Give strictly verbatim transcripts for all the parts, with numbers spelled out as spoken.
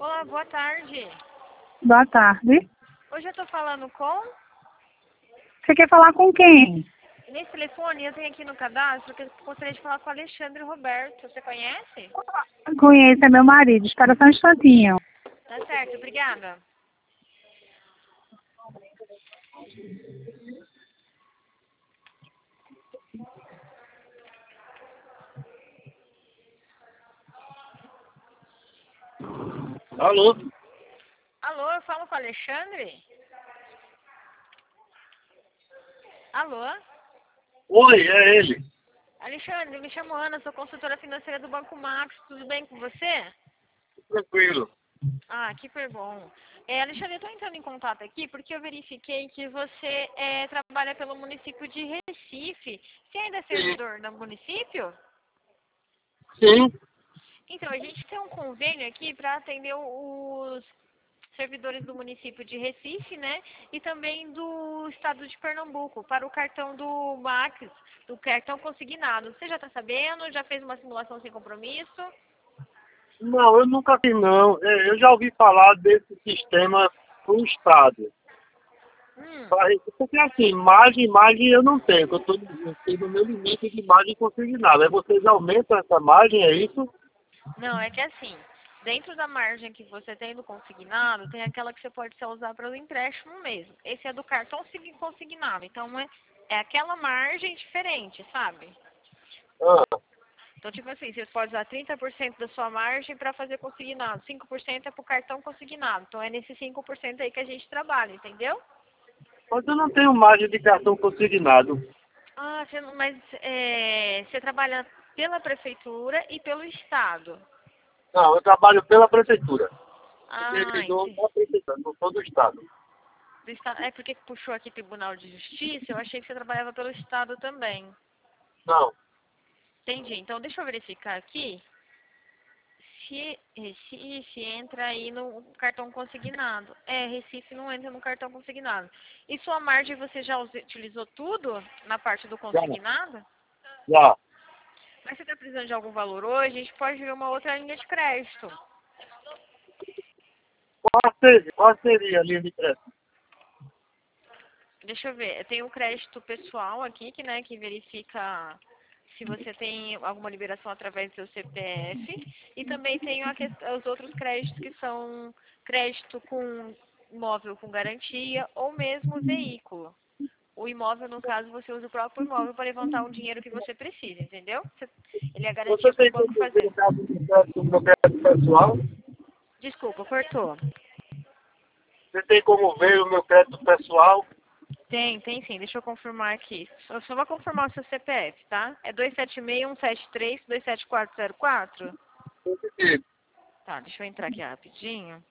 Olá, boa tarde. Boa tarde. Hoje eu tô falando com... Você quer falar com quem? Nesse telefone eu tenho aqui no cadastro que eu gostaria de falar com o Alexandre Roberto. Você conhece? Conheço, é meu marido. Espera só um instantinho. Tá certo, obrigada. Alô? Alô, eu falo com o Alexandre? Alô? Oi, é ele. Alexandre, me chamo Ana, sou consultora financeira do Banco Max. Tudo bem com você? Tranquilo. Ah, que super bom. É, Alexandre, eu estou entrando em contato aqui porque eu verifiquei que você é, trabalha pelo município de Recife. Você ainda é Sim. servidor do município? Sim. Então, a gente tem um convênio aqui para atender os servidores do município de Recife, né? E também do estado de Pernambuco, para o cartão do Max, do cartão consignado. Você já está sabendo? Já fez uma simulação sem compromisso? Não, eu nunca vi não. É, eu já ouvi falar desse sistema pro Estado. Hum. Pra- Porque assim, imagem, imagem eu não tenho, que eu tô eu tenho no meu limite de imagem consignada. Aí vocês aumentam essa margem, é isso? Não, é que assim, dentro da margem que você tem do consignado, tem aquela que você pode só usar para o empréstimo mesmo. Esse é do cartão sig- consignado, então é, é aquela margem diferente, sabe? Ah, Então, tipo assim, você pode usar trinta por cento da sua margem para fazer consignado, cinco por cento é para o cartão consignado. Então, é nesse cinco por cento aí que a gente trabalha, entendeu? mas eu não tenho margem de cartão consignado. Ah, você não- mas é, você trabalha pela prefeitura e pelo estado. Não, eu trabalho pela prefeitura. Ah, Servidor entendi. da prefeitura, não sou do Estado. Do estado. É porque puxou aqui Tribunal de Justiça, eu achei que você trabalhava pelo estado também. Não. Entendi. Então, deixa eu verificar aqui se Recife entra aí no cartão consignado. É, Recife não entra no cartão consignado. E sua margem você já use- utilizou tudo na parte do Já, consignado? já. Mas você está precisando de algum valor hoje? A gente pode ver uma outra linha de crédito. Qual seria, qual seria a linha de crédito? Deixa eu ver. Eu tenho o crédito pessoal aqui, que, né, que verifica se você tem alguma liberação através do seu C P F. E também tenho a quest- os outros créditos que são crédito com imóvel com garantia ou mesmo veículo. O imóvel, no caso, você usa o próprio imóvel para levantar um dinheiro que você precisa, entendeu? Você- Ele é garantia Você para o tem banco como ver fazer. o caso de crédito no meu crédito pessoal? Desculpa, cortou. Você tem como ver o meu crédito pessoal? Tem, tem sim. Deixa eu confirmar aqui. Eu só vou confirmar o seu C P F, tá? É dois sete seis, um sete três, dois sete quatro zero quatro? Positivo. Tá, deixa eu entrar aqui rapidinho.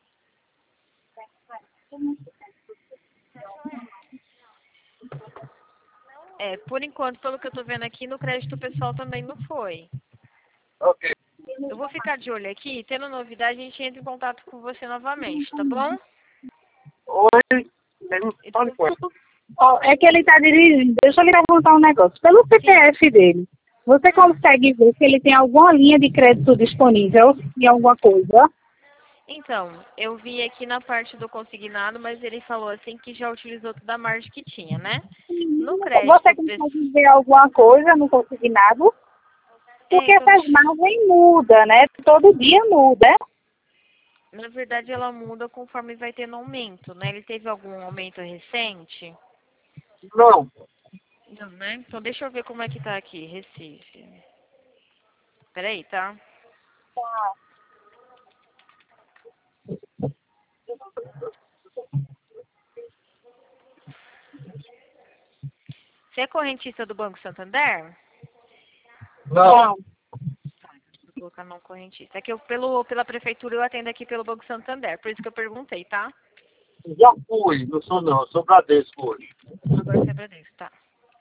É, por enquanto, pelo que eu tô vendo aqui, no crédito pessoal também não foi. Ok. Eu vou ficar de olho aqui, tendo novidade, a gente entra em contato com você novamente, tá bom? Oi. Tem- Eu Fale tô- com ele. Ó, é que ele está dirigindo. Deixa eu lhe perguntar um negócio. Pelo Sim. C P F dele, você Hum. consegue ver se ele tem alguma linha de crédito disponível em alguma coisa? Então, eu vi aqui na parte do consignado, mas ele falou assim que já utilizou toda a margem que tinha, né? No Você crédito pessoal. consegue ver alguma coisa no consignado? É, Porque então, essas deixa- margens mudam, né? Todo dia muda. na verdade, ela muda conforme vai tendo aumento, né? Ele teve algum aumento recente? Não. Não, né? Então, deixa eu ver como é que tá aqui, Recife. Peraí, tá? Você é correntista do Banco Santander? Não. Vou colocar não correntista. É que eu, pelo, pela prefeitura, eu atendo aqui pelo Banco Santander. Por isso que eu perguntei, tá? Já fui. Não sou não. Sou Bradesco hoje. Agora você é Bradesco, tá?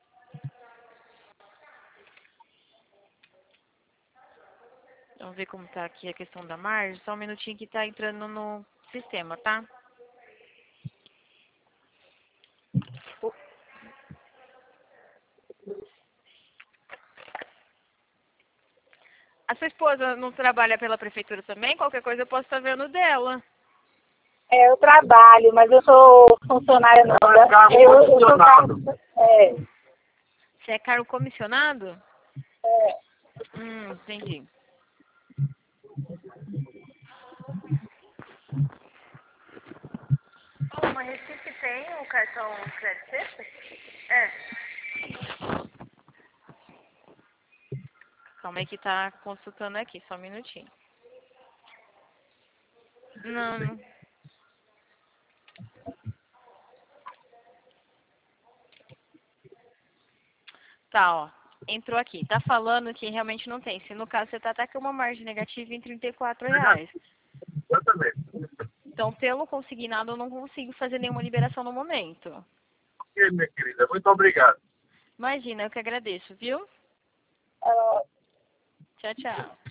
Vamos ver como tá aqui a questão da margem. Só um minutinho que tá entrando no sistema, tá? O- A sua esposa não trabalha pela prefeitura também? Qualquer coisa eu posso estar vendo dela. É, eu trabalho, mas eu sou funcionária nova. cargo Eu, eu sou comissionado. cargo. É, Você é cargo comissionado? é. Hum, entendi. Oh, uma Recife tem o cartão crédito sexta? É. Calma aí que tá consultando aqui, só um minutinho. Não, não. Tá, ó. Entrou aqui. Tá falando que realmente não tem. Se no caso você tá até com uma margem negativa em trinta e quatro reais. Exatamente. Então, pelo consignado, eu não consigo fazer nenhuma liberação no momento. Ok, minha querida. Muito obrigado. Imagina, eu que agradeço, viu? Ah, Tchau, tchau.